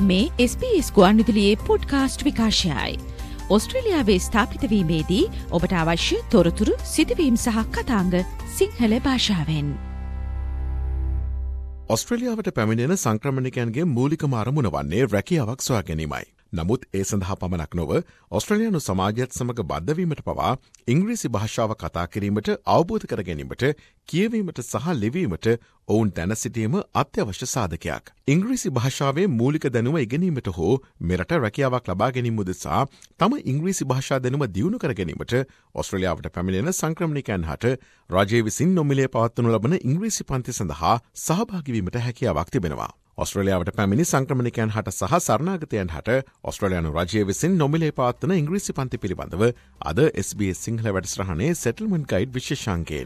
මේ SBS ගුවන්විදුලියේ podcast විකාශයයි. ඔස්ට්‍රේලියාවේ ස්ථාපිත වීමේදී ඔබට අවශ්‍ය තොරතුරු සිදුවීම් සහ කතාංග සිංහල භාෂාවෙන්. ඔස්ට්‍රේලියාවට පැමිණෙන සංක්‍රමණිකයන්ගේ මූලිකම අරමුණ වන්නේ රැකියාවක් සොයා ගැනීමයි. නමුත් ඒ සඳහා පමණක් නොව ඔස්ට්‍රේලියානු සමාජයත් සමග බද්ධවීමට පවා ඉංග්‍රීසි භාෂාව කතා කිරීමට අවබෝධ කර ගැනීමට කියවීමට සහ ලිවීමට ඔවුන් දැන සිටීම අත්‍යවශ්‍ය සාධකයක්. ඉංග්‍රීසි භාෂාවේ මූලික දැනුම ඉගෙනීමට හෝ මෙරට රැකියාවක් ලබා ගැනීම උදෙසා තම ඉංග්‍රීසි භාෂා දැනුම දියුණු කර ගැනීමට ඔස්ට්‍රේලියාවට පැමිණෙන සංක්‍රමණිකයන් හට රජය විසින් නොමිලේ පවත්වනු ලබන ඉංග්‍රීසි පන්ති සඳහා සහභාගී වීමට හැකියාවක් තිබෙනවා. ඔස්ට්‍රේලියාවට පැමිණි සංක්‍රමණිකයන් හට සහ සරණාගතයන් හට ඔස්ට්‍රේලියානු රජය විසින් නොමිලේ පවත්වන ඉංග්‍රීසි පන්ති පිළිබඳව අද SBS සිංහල වැඩසටහනේ සෙටල්මන්ට් ගයිඩ් විශේෂාංකයෙන්.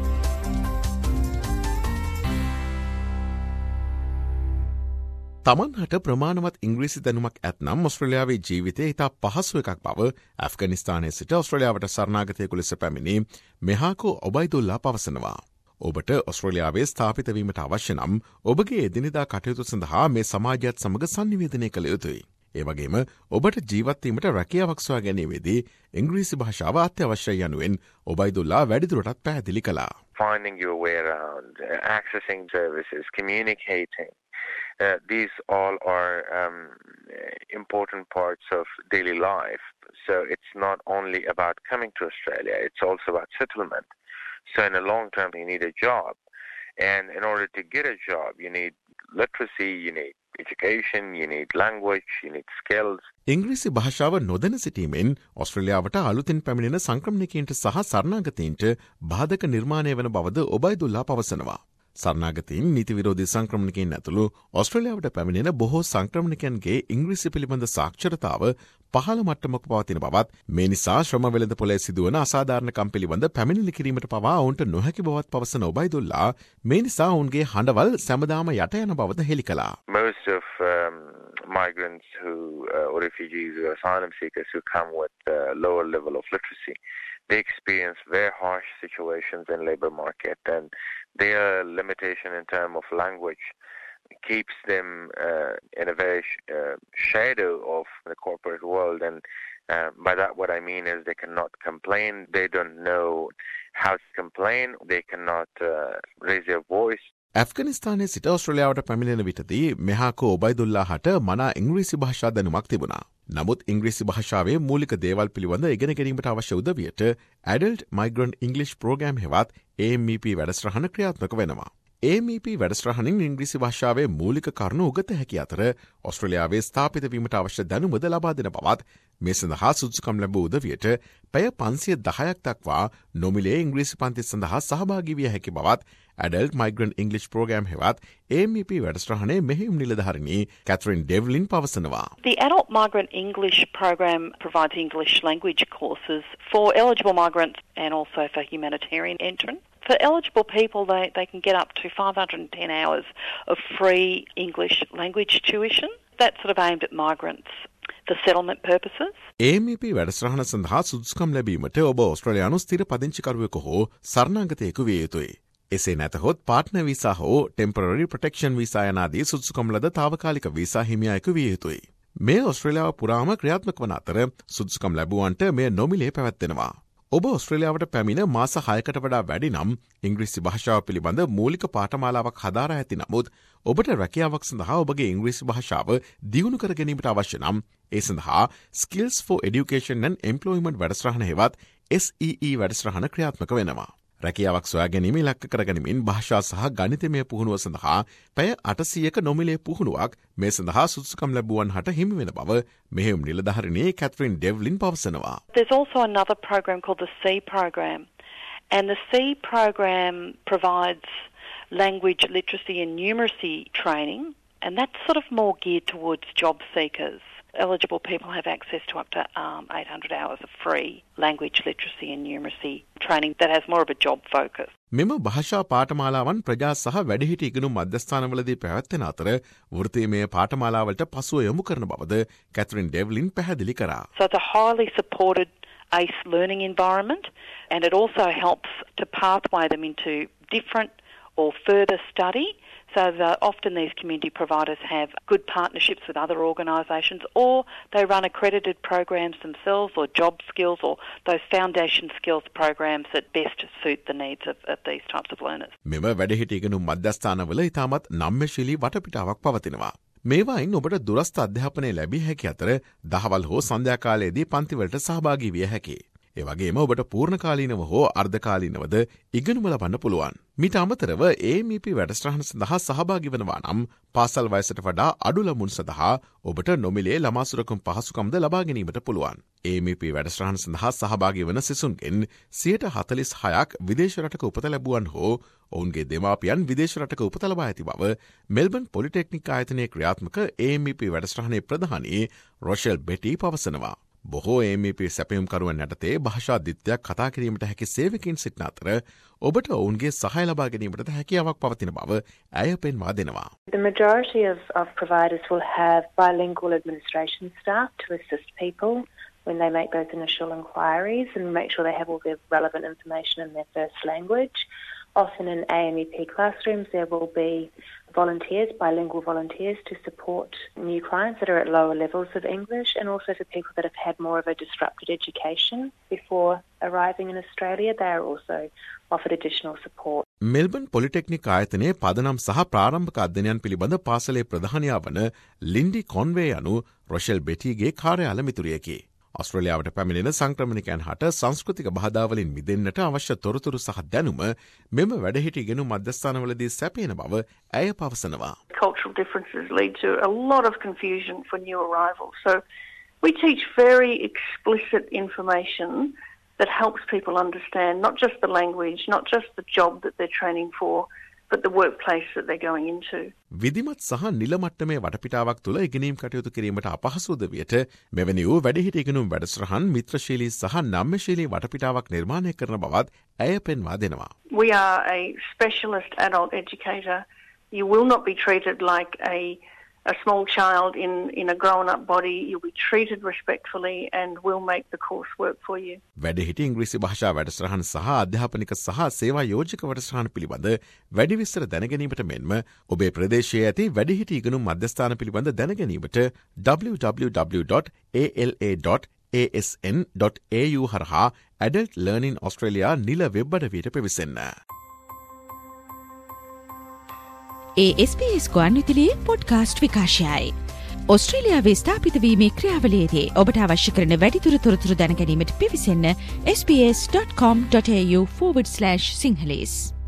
තමන්හට ප්‍රමාණවත් ඉංග්‍රීසි දැනුමක් ඇත්නම් ඔස්ට්‍රේලියාවේ ජීවිතය ඉතා පහසු එකක් බව ඇෆ්ගනිස්තානයේ සිට ඔස්ට්‍රේලියාවට සරණාගතයෙකු ලෙස පැමිණි මෙහාකෝ ඔබයිදුල්ලා පවසනවා. ඔබට ඔස්ට්‍රේලියාවේ ස්ථාපිතවීමට අවශ්‍ය නම් ඔබගේ එදිනෙදා කටයුතු සඳහා මේ සමාජයත් සමඟ සංනිවේදනය කළ යුතුයි. ඒවගේම ඔබට ජීවත්වීමට රැකියාවක් සොයා ගැනීමේදී ඉංග්‍රීසි භාෂාව අත්‍යවශ්‍යයි යනුවෙන් ඔබයිදුල්ලා වැඩිදුරටත් පැහැදිලි කළා. Finding your way around, accessing services, communicating. These all are important parts of daily life. So it's not only about coming to Australia, it's also about settlement. So in the long term, you need a job. And in order to get a job, you need literacy, you need education, you need language, you need skills. ඉංග්‍රීසි භාෂාව නොදැන සිටීමෙන් ඔස්ට්‍රේලියාවට අලුතින් පැමිණෙන සංක්‍රමණිකයන්ට සහ සරණාගතයින්ට බාධක නිර්මාණය වන බවද ඔබයිදුල්ලා පවසනවා. සරණාගතයින් නීති විරෝධී සංක්‍රමණිකයන් ඇතුළු ඔස්ට්‍රේලියාවට පැමිණෙන බොහෝ සංක්‍රමණිකයන්ගේ ඉංග්‍රීසි පිළිබඳ සාක්ෂරතාව පහළ මට්ටමක පවතින බවත් මේ නිසා ශ්‍රම වෙළඳපොලේ සිදුවන අසාධාරණකම් පිළිබඳ පැමිණිලි කිරීමට පවා ඔවුන්ට නොහැකි බවත් පවසන ඔබයිදුල්ලා මේ නිසා ඔවුන්ගේ හඬවල් සැමදාම යට යන බවද හෙළි කළා. Most of migrants who or refugees or asylum seekers who come with a lower level of literacy, they experience very harsh situations in labor market, and their limitation in terms of language keeps them in a very shadow of the corporate world. And by that what I mean is they cannot complain, they don't know how to complain, they cannot raise their voice. ඇෆ්ගනිස්තානයේ සිට ඔස්ට්‍රේලියාවට පැමිණෙන විටදී මෙහාකෝ ඔබයිදුල්ලා හට මනා ඉංග්‍රීසි භාෂා දැනුමක් තිබුණා. නමුත් ඉංග්‍රීසි භාෂාවේ මූලික දේවල් පිළිබඳ ඉගෙන ගැනීමට අවශ්‍ය උදවියට Adult Migrant English Program හෙවත් AMEP වැඩසටහන ක්‍රියාත්මක වෙනවා. AMEP වැඩසටහනින් ඉංග්‍රීසි භාෂාවේ මූලික කරුණු උගත හැකි අතර ඔස්ට්‍රේලියාවේ ස්ථාපිත වීමට අවශ්‍ය දැනුමද ලබා දෙන බවත් මේ සඳහා සුදුසුකම් ලැබූ උදවියට පැය 510ක් දක්වා නොමිලේ ඉංග්‍රීසි පන්ති සඳහා සහභාගී විය හැකි බවත් Adult Migrant English Program හෙවත් AMEP වැඩසටහනේ මෙහෙයුම් නිලධාරිණී කැත්රින් ඩෙව්ලින් පවසනවා. The Adult Migrant English Program provides English language courses for eligible migrants and also for humanitarian entrants. For eligible people, they can get up to 510 hours of free English language tuition. That's sort of aimed at migrants for settlement purposes. AMEP වැඩසටහන සඳහා සුදුසුකම් ලැබීමට ඔබ ඔස්ට්‍රේලියානු ස්ථිර පදිංචිකරුවෙකු හෝ සරණාගතයෙකු විය යුතුයි. එසේ නැතහොත් පාර්ට්නර් වීසා හෝ ටෙම්පරරි ප්‍රොටෙක්ෂන් වීසා යනාදී සුදුසුකම් ලද තාවකාලික වීසා හිමියායෙකු විය යුතුයි. මේ ඔස්ට්‍රේලියාව පුරාම ක්‍රියාත්මක වන අතර සුදුසුකම් ලැබුවන්ට මෙය නොමිලේ පැවැත්වෙනවා. ඔබ ඔස්ට්‍රේලියාවට පැමිණ මාස 6කට වඩා වැඩි නම් ඉංග්‍රීසි භාෂාව පිළිබඳ මූලික පාඨමාලාවක් හදාරා ඇති නමුත් ඔබට රැකියාවක් සඳහා ඔබගේ ඉංග්‍රීසි භාෂාව දියුණු කර ගැනීමට අවශ්‍ය නම් ඒ සඳහා Skills for Education and Employment වැඩසටහන හෙවත් SEE වැඩසටහන ක්‍රියාත්මක වෙනවා. රැකියාවක් සොයා ගැනීම ඉලක්ක කරගනිමින් භාෂා සහ ගණිතමය පුහුණුව සඳහා පැය 800ක නොමිලේ පුහුණුවක් මේ සඳහා සුදුසුකම් ලැබුවන් හට හිමි වෙන බව මෙහෙයුම් නිලධාරිණී කැත්රින් ඩෙව්ලින් පවසනවා. There's also another program called the C program, and the C program provides language literacy and numeracy training, and that's sort of more geared towards job seekers. Eligible people have access to up to 800 hours of free language literacy and numeracy training that has more of a job focus. මෙම භාෂා පාඨමාලාවන් ප්‍රජා සහ වැඩිහිටි ඉගෙනුම් මධ්‍යස්ථානවලදී පැවැත්වෙන අතර වෘත්තීමය පාඨමාලාවලට පසුව යොමු කරන බවද කැත්රින් ඩෙව්ලින් පැහැදිලි කරා. So it's a highly supported ACE learning environment, and it also helps to pathway them into different or further study. So often these community providers have good partnerships with other organisations, or they run accredited programs themselves, or job skills, or those foundation skills programs that best suit the needs of these types of learners. මෙම වැඩහිටි ඉගෙනුම් මධ්‍යස්ථානවල ඉතාමත් නම්‍යශීලී වටපිටාවක් පවතිනවා. මේවායින් ඔබට දුරස්ථ අධ්‍යාපනය ලැබිය හැකි අතර දහවල් හෝ සන්ධ්‍යා කාලයේදී පන්තිවලට සහභාගී විය හැකියි. ඒ වගේම ඔබට පූර්ණකාලීනව හෝ අර්ධකාලීනවද ඉගෙනුම ලබන්න පුළුවන්. මීට අමතරව AMEP වැඩසටහන සඳහා සහභාගී වෙනවා නම් පාසල් වයසට වඩා අඩු ළමුන් සඳහා ඔබට නොමිලේ ළමා සුරකම් පහසුකම්ද ලබා ගැනීමට පුළුවන්. AMEP වැඩසටහන සඳහා සහභාගී වන සිසුන්ගෙන් 46%ක් විදේශ රටක උපත ලැබුවන් හෝ ඔවුන්ගේ දෙමාපියන් විදේශ රටක උපත ලබා ඇති බව මෙල්බන් පොලිටෙක්නික් ආයතනයේ ක්‍රියාත්මක AMEP වැඩසටහනේ ප්‍රධානී රොෂෙල් බෙටි පවසනවා. බොහෝ AMEP සැපයුම්කරුවන් යටතේ භාෂාදිත්‍යයක් කතා කිරීමට හැකි සේවකයින් සිටින අතර ඔබට ඔවුන්ගේ සහාය ලබා ගැනීමට හැකියාවක් පවතින බව ඇය පෙන්වා දෙනවා. The majority of providers will have bilingual administration staff to assist people when they make those initial inquiries and make sure they have all the relevant information in their first language. Often in AMEP classrooms there will be volunteers, bilingual volunteers, to support new clients that are at lower levels of English, and also for people that have had more of a disrupted education before arriving in Australia, they are also offered additional support. Melbourne polytechnic ආයතනයේ පදනම් සහ ප්‍රාරම්භක අධ්‍යයනයන් පිළිබඳ පාසලේ ප්‍රධානියා වන ලින්ඩි Conway යනු Rochelle බෙටිගේ කාර්යාල මිතුරියකි. ඔස්ට්‍රේලියාවට පැමිණෙන සංක්‍රමණිකයන් හට සංස්කෘතික බාධාවලින් මිදෙන්නට අවශ්‍ය තොරතුරු සහ දැනුම මෙම වැඩහිටි ඉගෙනුම් මධ්‍යස්ථානවලදී සැපයන බව ඇය පවසනවා. Cultural differences lead to a lot of confusion for new arrivals. So we teach very explicit information that helps people understand not just the language, not just the job that they're training for, but the workplace that they're going into. විධිමත් සහ නිල මට්ටමේ වටපිටාවක් තුළ ඉගෙනීම් කටයුතු කිරීමට අපහසුද වියට මෙවැනි වූ වැඩිහිටි ඉගෙනුම් වැඩසටහන් මිත්‍රශීලී සහ නම්‍යශීලී වටපිටාවක් නිර්මාණය කරන බවත් ඇය පෙන්වා දෙනවා. We are a specialist adult educator. You will not be treated like a small child in a grown-up body. You'll be treated respectfully and we'll make the course work for you. වැඩිහිටි ඉංග්‍රීසි භාෂා වැඩසටහන් සහ අධ්‍යාපනික සහ සේවා යෝජක වැඩසටහන් පිළිබඳ වැඩි විස්තර දැනගැනීමට මෙන්ම ඔබේ ප්‍රදේශයේ ඇති වැඩිහිටි ඉගෙනුම් මධ්‍යස්ථාන පිළිබඳ දැනගැනීමට www.ala.asn.au හරහා Adult Learning Australia නිල වෙබ් අඩවියට පැවිසෙන්න. SBS ගුවන්විදුලියේ පොඩ්කාස්ට් විකාශයයි. ඔස්ට්‍රේලියාවේ ස්ථාපිතවීමේ ක්‍රියාවලියේදී ඔබට අවශ්‍ය කරන වැඩිදුර තොරතුරු දැනගැනීමට පිවිසෙන්න sbs.com.au/Sinhalese